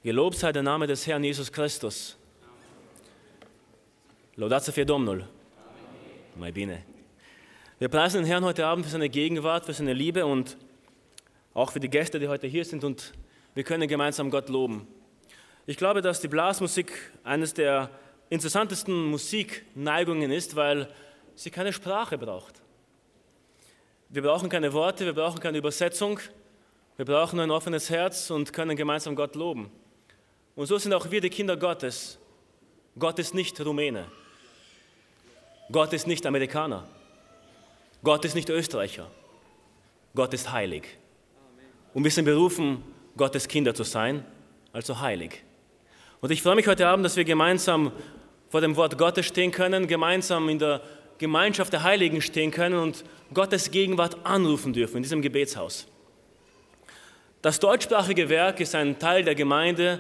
Gelobt sei der Name des Herrn Jesus Christus. Laudato fie Domnul. Mai bine. Wir preisen den Herrn heute Abend für seine Gegenwart, für seine Liebe und auch für die Gäste, die heute hier sind, und wir können gemeinsam Gott loben. Ich glaube, dass die Blasmusik eines der interessantesten Musikneigungen ist, weil sie keine Sprache braucht. Wir brauchen keine Worte, wir brauchen keine Übersetzung, wir brauchen ein offenes Herz und können gemeinsam Gott loben. Und so sind auch wir die Kinder Gottes. Gott ist nicht Rumäne. Gott ist nicht Amerikaner. Gott ist nicht Österreicher. Gott ist heilig. Und wir sind berufen, Gottes Kinder zu sein, also heilig. Und ich freue mich heute Abend, dass wir gemeinsam vor dem Wort Gottes stehen können, gemeinsam in der Gemeinschaft der Heiligen stehen können und Gottes Gegenwart anrufen dürfen in diesem Gebetshaus. Das deutschsprachige Werk ist ein Teil der Gemeinde,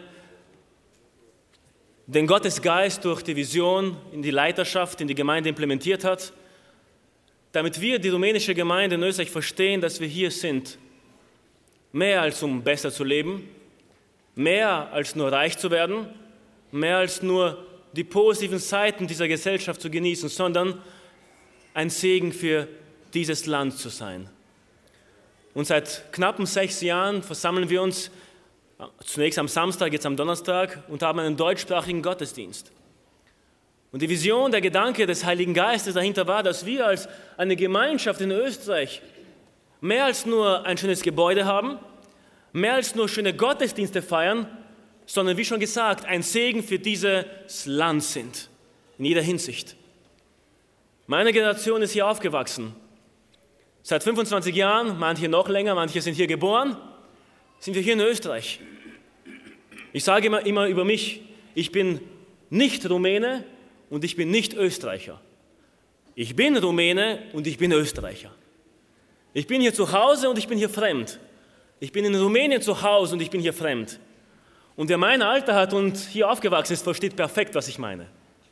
den Gottes Geist durch die Vision in die Leiterschaft, in die Gemeinde implementiert hat, damit wir die rumänische Gemeinde in Österreich verstehen, dass wir hier sind, mehr als um besser zu leben, mehr als nur reich zu werden, mehr als nur die positiven Seiten dieser Gesellschaft zu genießen, sondern ein Segen für dieses Land zu sein. Und seit knappen 6 Jahren versammeln wir uns zunächst am Samstag, jetzt am Donnerstag und haben einen deutschsprachigen Gottesdienst. Und die Vision, der Gedanke des Heiligen Geistes dahinter war, dass wir als eine Gemeinschaft in Österreich mehr als nur ein schönes Gebäude haben, mehr als nur schöne Gottesdienste feiern, sondern wie schon gesagt, ein Segen für dieses Land sind, in jeder Hinsicht. Meine Generation ist hier aufgewachsen. Seit 25 Jahren, manche noch länger, manche sind hier geboren, sind wir hier in Österreich. Ich sage immer über mich, ich bin nicht Rumäne und ich bin nicht Österreicher. Ich bin Rumäne und ich bin Österreicher. Ich bin hier zu Hause und ich bin hier fremd. Ich bin in Rumänien zu Hause und ich bin hier fremd. Und wer mein Alter hat und hier aufgewachsen ist, versteht perfekt, was ich meine.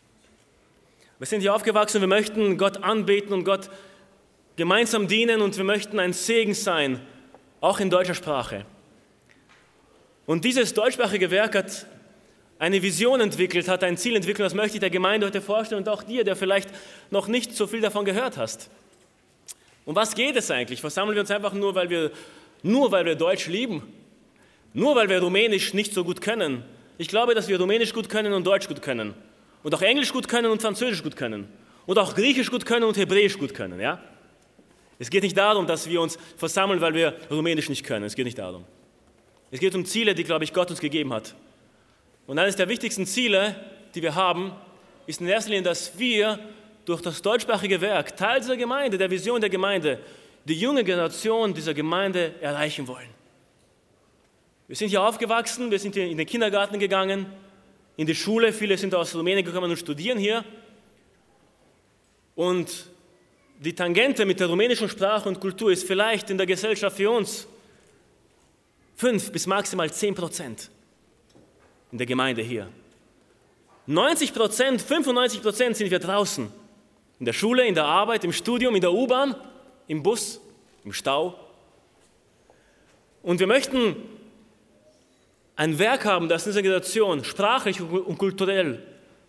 Wir sind hier aufgewachsen und wir möchten Gott anbeten und Gott gemeinsam dienen und wir möchten ein Segen sein, auch in deutscher Sprache. Und dieses deutschsprachige Werk hat eine Vision entwickelt, hat ein Ziel entwickelt, das möchte ich der Gemeinde heute vorstellen und auch dir, der vielleicht noch nicht so viel davon gehört hast. Um was geht es eigentlich? Versammeln wir uns einfach nur, weil wir Deutsch lieben? Nur weil wir Rumänisch nicht so gut können? Ich glaube, dass wir Rumänisch gut können und Deutsch gut können. Und auch Englisch gut können und Französisch gut können. Und auch Griechisch gut können und Hebräisch gut können. Ja? Es geht nicht darum, dass wir uns versammeln, weil wir Rumänisch nicht können. Es geht nicht darum. Es geht um Ziele, die, glaube ich, Gott uns gegeben hat. Und eines der wichtigsten Ziele, die wir haben, ist in erster Linie, dass wir durch das deutschsprachige Werk, Teil dieser Gemeinde, der Vision der Gemeinde, die junge Generation dieser Gemeinde erreichen wollen. Wir sind hier aufgewachsen, wir sind hier in den Kindergarten gegangen, in die Schule, viele sind aus Rumänien gekommen und studieren hier. Und die Tangente mit der rumänischen Sprache und Kultur ist vielleicht in der Gesellschaft für uns 5 bis maximal 10% in der Gemeinde hier. 90%, 95% sind wir draußen. In der Schule, in der Arbeit, im Studium, in der U-Bahn, im Bus, im Stau. Und wir möchten ein Werk haben, das in dieser Generation sprachlich und kulturell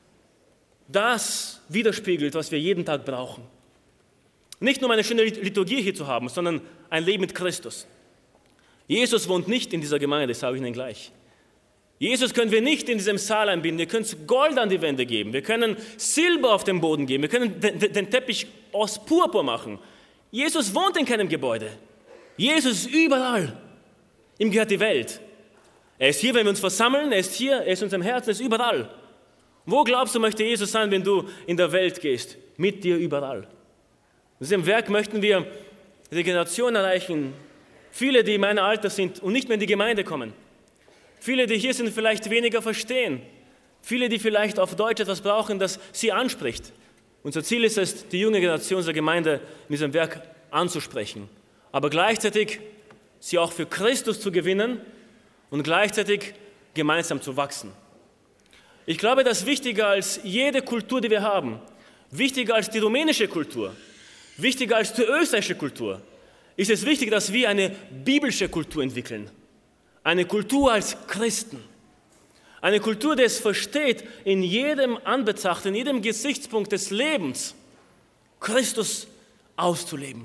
das widerspiegelt, was wir jeden Tag brauchen. Nicht nur eine schöne Liturgie hier zu haben, sondern ein Leben mit Christus. Jesus wohnt nicht in dieser Gemeinde, das sage ich Ihnen gleich. Jesus können wir nicht in diesem Saal einbinden, wir können Gold an die Wände geben, wir können Silber auf den Boden geben, wir können den Teppich aus Purpur machen. Jesus wohnt in keinem Gebäude. Jesus ist überall. Ihm gehört die Welt. Er ist hier, wenn wir uns versammeln, er ist hier, er ist in unserem Herzen, er ist überall. Wo glaubst du, möchte Jesus sein, wenn du in der Welt gehst? Mit dir überall. In diesem Werk möchten wir die Generation erreichen, viele, die in meinem Alter sind und nicht mehr in die Gemeinde kommen. Viele, die hier sind, vielleicht weniger verstehen. Viele, die vielleicht auf Deutsch etwas brauchen, das sie anspricht. Unser Ziel ist es, die junge Generation unserer Gemeinde in diesem Werk anzusprechen. Aber gleichzeitig sie auch für Christus zu gewinnen und gleichzeitig gemeinsam zu wachsen. Ich glaube, dass wichtiger als jede Kultur, die wir haben, wichtiger als die rumänische Kultur, wichtiger als die österreichische Kultur, ist es wichtig, dass wir eine biblische Kultur entwickeln. Eine Kultur als Christen. Eine Kultur, die es versteht, in jedem Anbetracht, in jedem Gesichtspunkt des Lebens Christus auszuleben.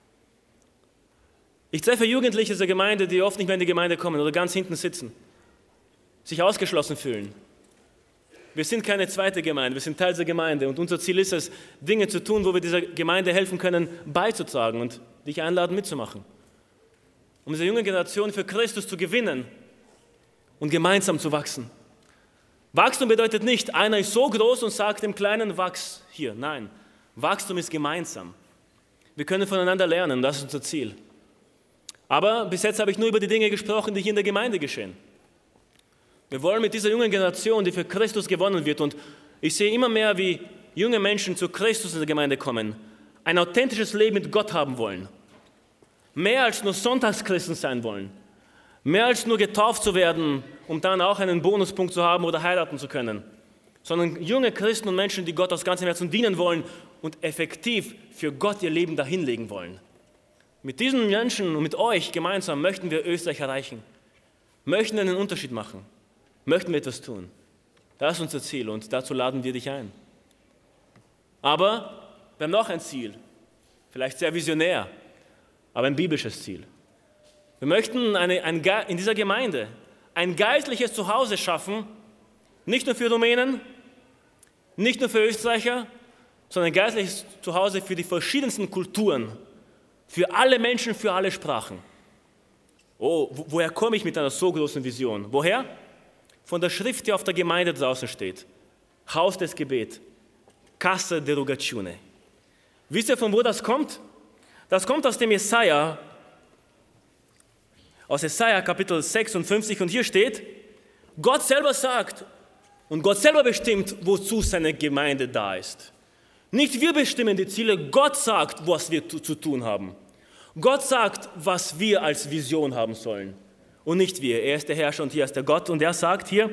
Ich treffe Jugendliche dieser Gemeinde, die oft nicht mehr in die Gemeinde kommen oder ganz hinten sitzen, sich ausgeschlossen fühlen. Wir sind keine zweite Gemeinde, wir sind Teil dieser Gemeinde und unser Ziel ist es, Dinge zu tun, wo wir dieser Gemeinde helfen können, beizutragen und dich einladen, mitzumachen. Um diese junge Generation für Christus zu gewinnen und gemeinsam zu wachsen. Wachstum bedeutet nicht, einer ist so groß und sagt dem Kleinen, wachs hier. Nein, Wachstum ist gemeinsam. Wir können voneinander lernen, das ist unser Ziel. Aber bis jetzt habe ich nur über die Dinge gesprochen, die hier in der Gemeinde geschehen. Wir wollen mit dieser jungen Generation, die für Christus gewonnen wird, und ich sehe immer mehr, wie junge Menschen zu Christus in der Gemeinde kommen, ein authentisches Leben mit Gott haben wollen. Mehr als nur Sonntagschristen sein wollen. Mehr als nur getauft zu werden, um dann auch einen Bonuspunkt zu haben oder heiraten zu können. Sondern junge Christen und Menschen, die Gott aus ganzem Herzen dienen wollen und effektiv für Gott ihr Leben dahinlegen wollen. Mit diesen Menschen und mit euch gemeinsam möchten wir Österreich erreichen. Möchten einen Unterschied machen. Möchten wir etwas tun. Das ist unser Ziel und dazu laden wir dich ein. Aber wir haben noch ein Ziel, vielleicht sehr visionär, aber ein biblisches Ziel. Wir möchten in dieser Gemeinde ein geistliches Zuhause schaffen, nicht nur für Rumänen, nicht nur für Österreicher, sondern ein geistliches Zuhause für die verschiedensten Kulturen, für alle Menschen, für alle Sprachen. Oh, woher komme ich mit einer so großen Vision? Woher? Von der Schrift, die auf der Gemeinde draußen steht. Haus des Gebets. Casa de Rogazione. Wisst ihr, von wo das kommt? Das kommt aus dem Jesaja, aus Jesaja Kapitel 56, und hier steht, Gott selber sagt und Gott selber bestimmt, wozu seine Gemeinde da ist. Nicht wir bestimmen die Ziele, Gott sagt, was wir zu tun haben. Gott sagt, was wir als Vision haben sollen. Und nicht wir. Er ist der Herrscher und hier ist der Gott. Und er sagt hier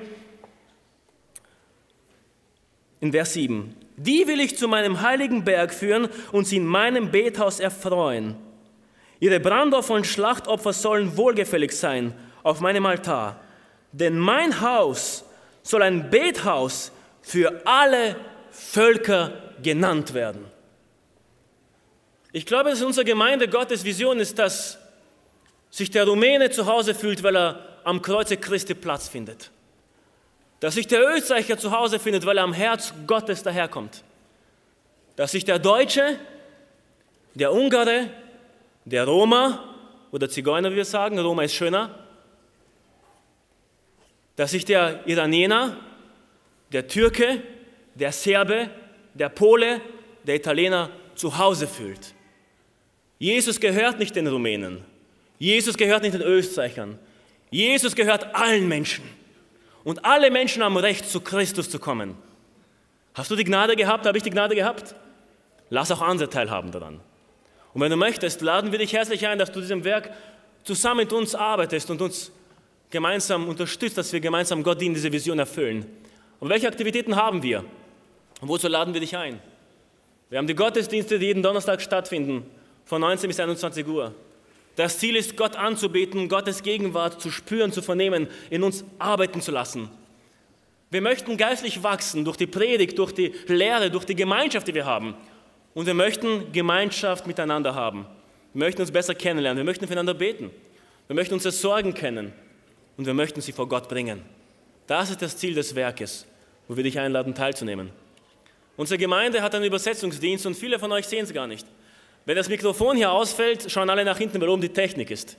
in Vers 7, die will ich zu meinem heiligen Berg führen und sie in meinem Bethaus erfreuen. Ihre Brandopfer und Schlachtopfer sollen wohlgefällig sein auf meinem Altar. Denn mein Haus soll ein Bethaus für alle Völker genannt werden. Ich glaube, dass in unserer Gemeinde Gottes Vision ist, dass sich der Rumäne zu Hause fühlt, weil er am Kreuze Christi Platz findet. Dass sich der Österreicher zu Hause findet, weil er am Herz Gottes daherkommt. Dass sich der Deutsche, der Ungare, der Roma oder Zigeuner, wie wir sagen, Roma ist schöner, dass sich der Iraner, der Türke, der Serbe, der Pole, der Italiener zu Hause fühlt. Jesus gehört nicht den Rumänen. Jesus gehört nicht den Österreichern. Jesus gehört allen Menschen. Und alle Menschen haben Recht, zu Christus zu kommen. Hast du die Gnade gehabt? Habe ich die Gnade gehabt? Lass auch andere teilhaben daran. Und wenn du möchtest, laden wir dich herzlich ein, dass du diesem Werk zusammen mit uns arbeitest und uns gemeinsam unterstützt, dass wir gemeinsam Gott dienen, diese Vision erfüllen. Und welche Aktivitäten haben wir? Und wozu laden wir dich ein? Wir haben die Gottesdienste, die jeden Donnerstag stattfinden, von 19 bis 21 Uhr. Das Ziel ist, Gott anzubeten, Gottes Gegenwart zu spüren, zu vernehmen, in uns arbeiten zu lassen. Wir möchten geistlich wachsen durch die Predigt, durch die Lehre, durch die Gemeinschaft, die wir haben. Und wir möchten Gemeinschaft miteinander haben. Wir möchten uns besser kennenlernen, wir möchten füreinander beten. Wir möchten unsere Sorgen kennen und wir möchten sie vor Gott bringen. Das ist das Ziel des Werkes, wo wir dich einladen, teilzunehmen. Unsere Gemeinde hat einen Übersetzungsdienst und viele von euch sehen es gar nicht. Wenn das Mikrofon hier ausfällt, schauen alle nach hinten, weil oben die Technik ist.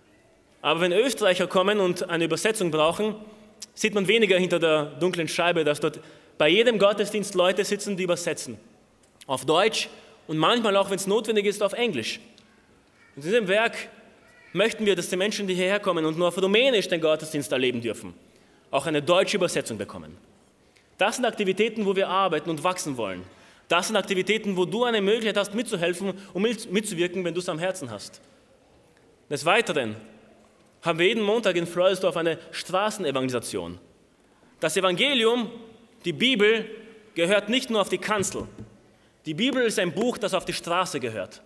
Aber wenn Österreicher kommen und eine Übersetzung brauchen, sieht man weniger hinter der dunklen Scheibe, dass dort bei jedem Gottesdienst Leute sitzen, die übersetzen. Auf Deutsch und manchmal auch, wenn es notwendig ist, auf Englisch. Und in diesem Werk möchten wir, dass die Menschen, die hierher kommen und nur auf Rumänisch den Gottesdienst erleben dürfen, auch eine deutsche Übersetzung bekommen. Das sind Aktivitäten, wo wir arbeiten und wachsen wollen. Das sind Aktivitäten, wo du eine Möglichkeit hast, mitzuhelfen und mitzuwirken, wenn du es am Herzen hast. Des Weiteren haben wir jeden Montag in Floridsdorf eine Straßenevangelisation. Das Evangelium, die Bibel, gehört nicht nur auf die Kanzel. Die Bibel ist ein Buch, das auf die Straße gehört.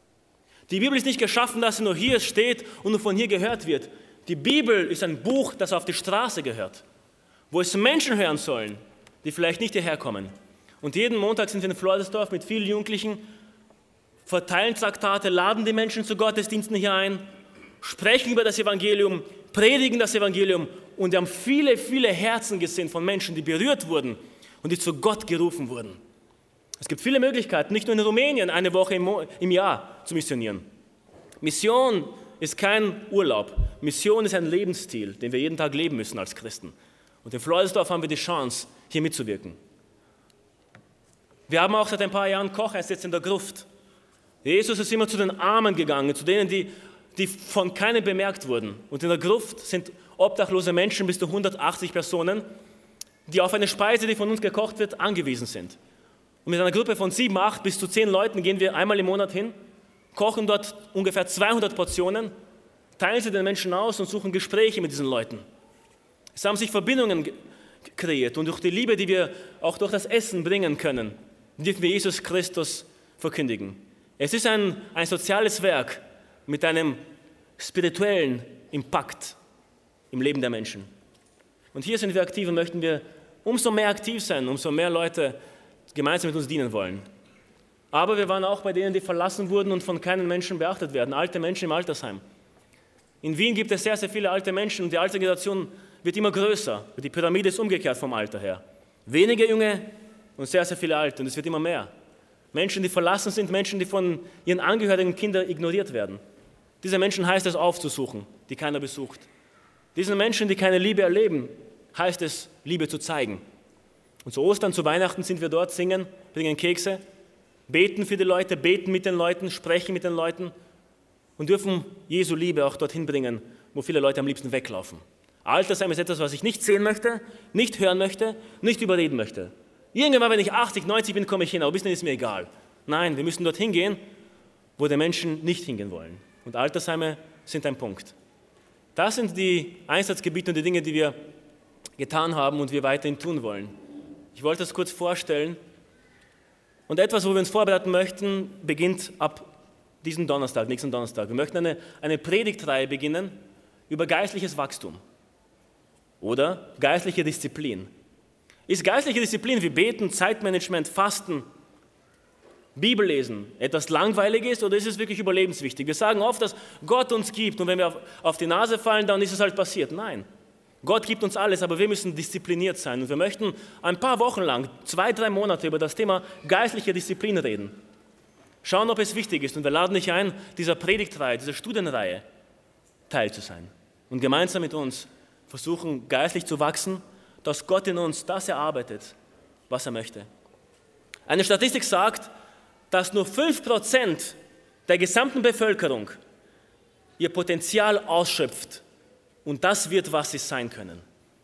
Die Bibel ist nicht geschaffen, dass sie nur hier steht und nur von hier gehört wird. Die Bibel ist ein Buch, das auf die Straße gehört. wo es Menschen hören sollen, die vielleicht nicht hierher kommen. Und jeden Montag sind wir in Floridsdorf mit vielen Jugendlichen, verteilen Traktate, laden die Menschen zu Gottesdiensten hier ein, sprechen über das Evangelium, predigen das Evangelium und wir haben viele, viele Herzen gesehen von Menschen, die berührt wurden und die zu Gott gerufen wurden. Es gibt viele Möglichkeiten, nicht nur in Rumänien eine Woche im Jahr zu missionieren. Mission ist kein Urlaub. Mission ist ein Lebensstil, den wir jeden Tag leben müssen als Christen. Und in Floridsdorf haben wir die Chance, hier mitzuwirken. Wir haben auch seit ein paar Jahren Kocheinsatz in der Gruft. Jesus ist immer zu den Armen gegangen, zu denen, die von keinem bemerkt wurden. Und in der Gruft sind obdachlose Menschen, bis zu 180 Personen, die auf eine Speise, die von uns gekocht wird, angewiesen sind. Und mit einer Gruppe von 7, 8 bis zu 10 Leuten gehen wir einmal im Monat hin, kochen dort ungefähr 200 Portionen, teilen sie den Menschen aus und suchen Gespräche mit diesen Leuten. Es haben sich Verbindungen kreiert und durch die Liebe, die wir auch durch das Essen bringen können, dürfen wir Jesus Christus verkündigen. Es ist ein soziales Werk mit einem spirituellen Impact im Leben der Menschen. Und hier sind wir aktiv und möchten wir umso mehr aktiv sein, umso mehr Leute gemeinsam mit uns dienen wollen. Aber wir waren auch bei denen, die verlassen wurden und von keinen Menschen beachtet werden, alte Menschen im Altersheim. In Wien gibt es sehr, sehr viele alte Menschen und die alte Generation wird immer größer. Die Pyramide ist umgekehrt vom Alter her. Wenige Junge und sehr, sehr viele Alte und es wird immer mehr. Menschen, die verlassen sind, Menschen, die von ihren Angehörigen Kindern ignoriert werden. Diese Menschen heißt es aufzusuchen, die keiner besucht. Diesen Menschen, die keine Liebe erleben, heißt es, Liebe zu zeigen. Und zu Ostern, zu Weihnachten sind wir dort, singen, bringen Kekse, beten für die Leute, beten mit den Leuten, sprechen mit den Leuten und dürfen Jesu Liebe auch dorthin bringen, wo viele Leute am liebsten weglaufen. Altersheim ist etwas, was ich nicht sehen möchte, nicht hören möchte, nicht überreden möchte. Irgendwann, wenn ich 80, 90 bin, komme ich hin, aber bis dann ist mir egal. Nein, wir müssen dorthin gehen, wo die Menschen nicht hingehen wollen. Und Altersheime sind ein Punkt. Das sind die Einsatzgebiete und die Dinge, die wir getan haben und wir weiterhin tun wollen. Ich wollte das kurz vorstellen. Und etwas, wo wir uns vorbereiten möchten, beginnt ab diesem Donnerstag, nächsten Donnerstag. Wir möchten eine Predigtreihe beginnen über geistliches Wachstum oder geistliche Disziplin. Ist geistliche Disziplin wie Beten, Zeitmanagement, Fasten, Bibellesen etwas Langweiliges oder ist es wirklich überlebenswichtig? Wir sagen oft, dass Gott uns gibt und wenn wir auf die Nase fallen, dann ist es halt passiert. Nein, Gott gibt uns alles, aber wir müssen diszipliniert sein und wir möchten ein paar Wochen lang, 2, 3 Monate über das Thema geistliche Disziplin reden. Schauen, ob es wichtig ist und wir laden dich ein, dieser Predigtreihe, dieser Studienreihe Teil zu sein und gemeinsam mit uns versuchen, geistlich zu wachsen, dass Gott in uns das erarbeitet, was er möchte. Eine Statistik sagt, dass nur 5% der gesamten Bevölkerung ihr Potenzial ausschöpft und das wird, was sie sein können.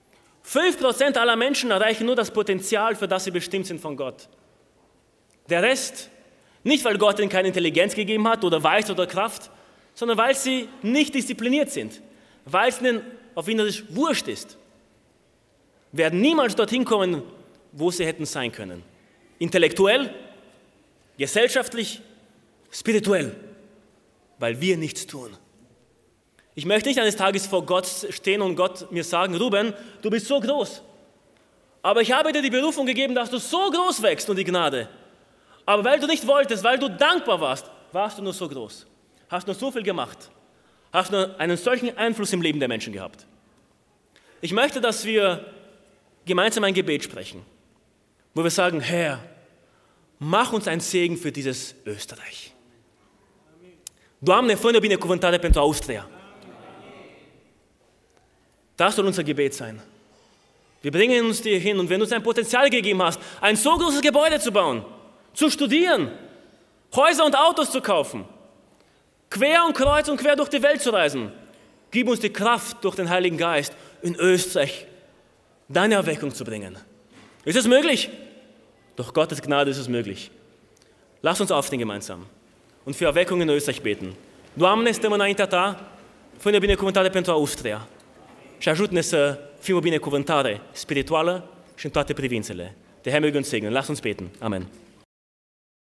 5% aller Menschen erreichen nur das Potenzial, für das sie bestimmt sind von Gott. Der Rest, nicht weil Gott ihnen keine Intelligenz gegeben hat oder Weisheit oder Kraft, sondern weil sie nicht diszipliniert sind, weil es ihnen auf Wienerisch wurscht ist, werden niemals dorthin kommen, wo sie hätten sein können. Intellektuell, gesellschaftlich, spirituell, weil wir nichts tun. Ich möchte nicht eines Tages vor Gott stehen und Gott mir sagen, Ruben, du bist so groß, aber ich habe dir die Berufung gegeben, dass du so groß wächst und die Gnade. Aber weil du nicht wolltest, weil du dankbar warst, warst du nur so groß, hast nur so viel gemacht, hast nur einen solchen Einfluss im Leben der Menschen gehabt. Ich möchte, dass wir gemeinsam ein Gebet sprechen, wo wir sagen, Herr, mach uns ein Segen für dieses Österreich. Doamne, fă-ne o binecuvântare pentru Austria. Das soll unser Gebet sein. Wir bringen uns dir hin und wenn du uns ein Potenzial gegeben hast, ein so großes Gebäude zu bauen, zu studieren, Häuser und Autos zu kaufen, quer und kreuz und quer durch die Welt zu reisen, gib uns die Kraft durch den Heiligen Geist in Österreich deine Erweckung zu bringen. Ist es möglich? Durch Gottes Gnade ist es möglich. Lass uns aufstehen gemeinsam und für Erweckung in Österreich beten. Doamne, stăm înaintea ta, fă-ne binecuvântare pentru Austria și ajută-ne să fim o binecuvântare spirituală și în toate privințele. Der Herr möge uns segnen. Lass uns beten. Amen.